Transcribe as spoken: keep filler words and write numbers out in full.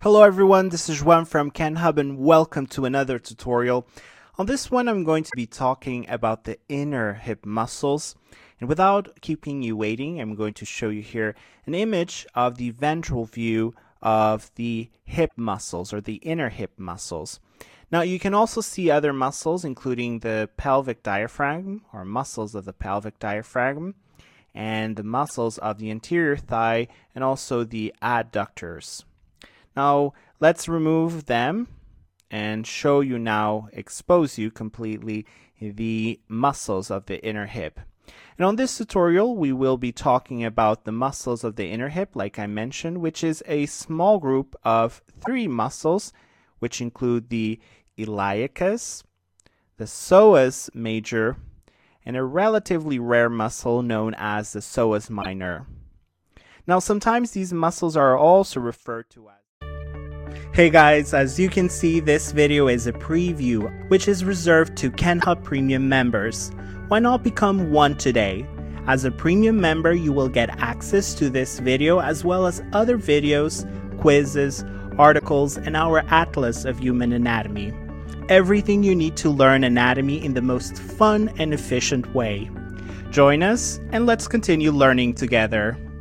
Hello everyone, this is Juan from KenHub and welcome to another tutorial. On this one I'm going to be talking about the inner hip muscles, and without keeping you waiting I'm going to show you here an image of the ventral view of the hip muscles or the inner hip muscles. Now you can also see other muscles including the pelvic diaphragm or muscles of the pelvic diaphragm and the muscles of the anterior thigh and also the adductors. Now let's remove them and show you now, expose you completely the muscles of the inner hip. And on this tutorial we will be talking about the muscles of the inner hip, like I mentioned, which is a small group of three muscles which include the iliacus, the psoas major, and a relatively rare muscle known as the psoas minor. Now sometimes these muscles are also referred to as Hey guys, as you can see, this video is a preview which is reserved to KenHub Premium members. Why not become one today? As a premium member, you will get access to this video as well as other videos, quizzes, articles, and our Atlas of Human Anatomy. Everything you need to learn anatomy in the most fun and efficient way. Join us and let's continue learning together.